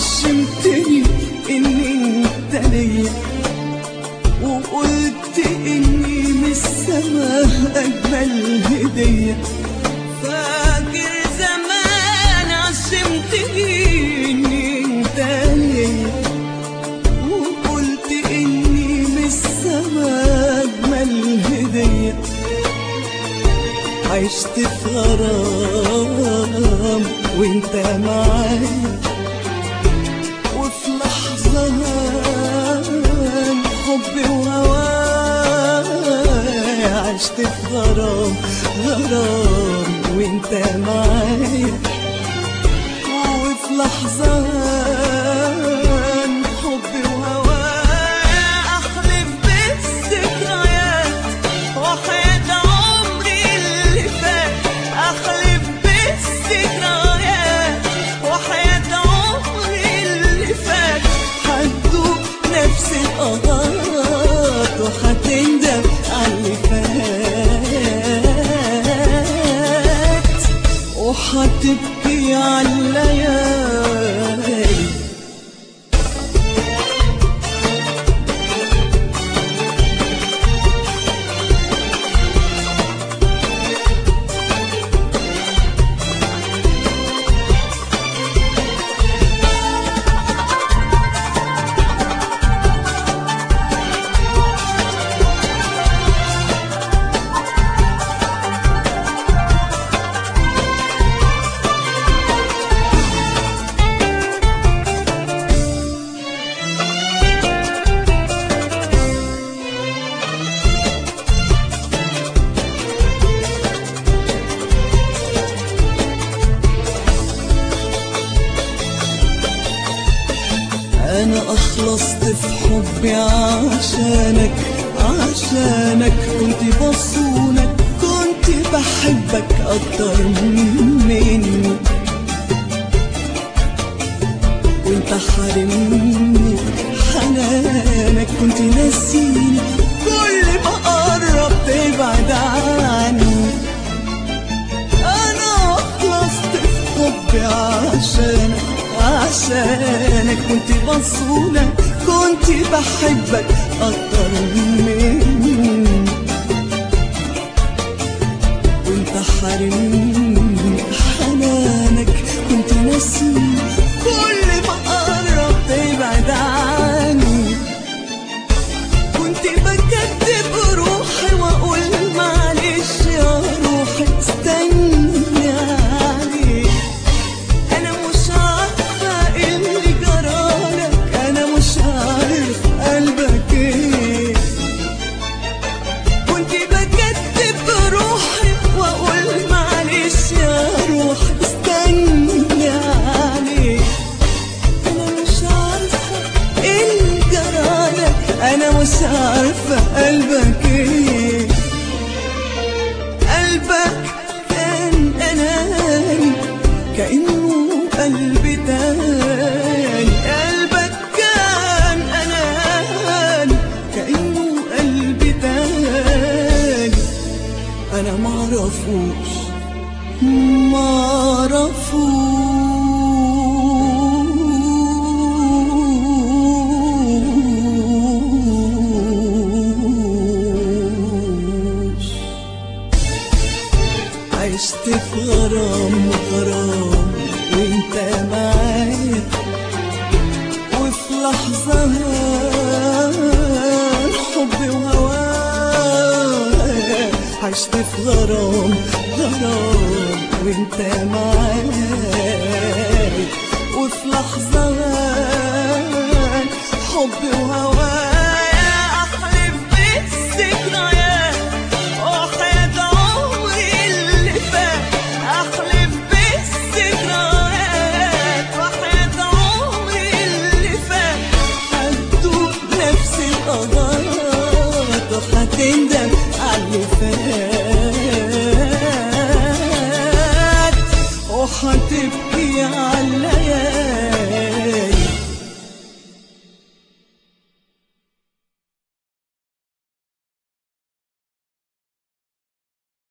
عشمتني ان انت ليا، وقلت اني من السما اجمل هديه. فاكر زمان عشمتني ان انت ليا، وقلت اني من السما اجمل هديه. عشت في غرام وانت معايا، وفي لحظة حبي وهواي. عشت في غرام وانت معايا، وفي لحظة حبي وهواي. أحلف بالذكريات وحياة عمري اللي فات، أحلف بالذكريات وحياة عمري اللي فات. هتدوق نفس القهات وهتندم على اللي فات، وهتبكي على الليالي. أنا أخلصت في حبي عشانك كنت بصونك، كنت بحبك أكتر مني، وانت حارمني حنانك. كنت ناسيني كل ما قرب تبعد عني. أنا أخلصت في حبي عشانك كنت بصونك، كنت بحبك أكتر مني، وانت حارمني حنانك. كنت ناسيني كل ما قرب تبعد عني. كنت بكذب روحي وأقول معلش يا روحي استني عليك. أنا مش عارفة إيه اللي جرالك، أنا مش عارف قلبك إيه. كنت بكذب روحي وأقول معلش يا روحي استني عليك. أنا مش عارفة إيه اللي جرالك، أنا مش عارفة قلبك إيه. قلبك كان أناني كأنه قلبي تاني. قلبك كان أناني كأنه قلبي تاني. أنا معرفوش عشت في غرام وانت معايا، وفي لحظة حبي وهواي. عشت في غرام وانت معايا، وفي لحظة حبي وهواي. أحلف بالذكريات وحياة عمري اللي فات، أحلف بالذكريات وحياة عمري اللي فات. هتدوق نفس القهات وهتندم على اللي فات، وهتبكي على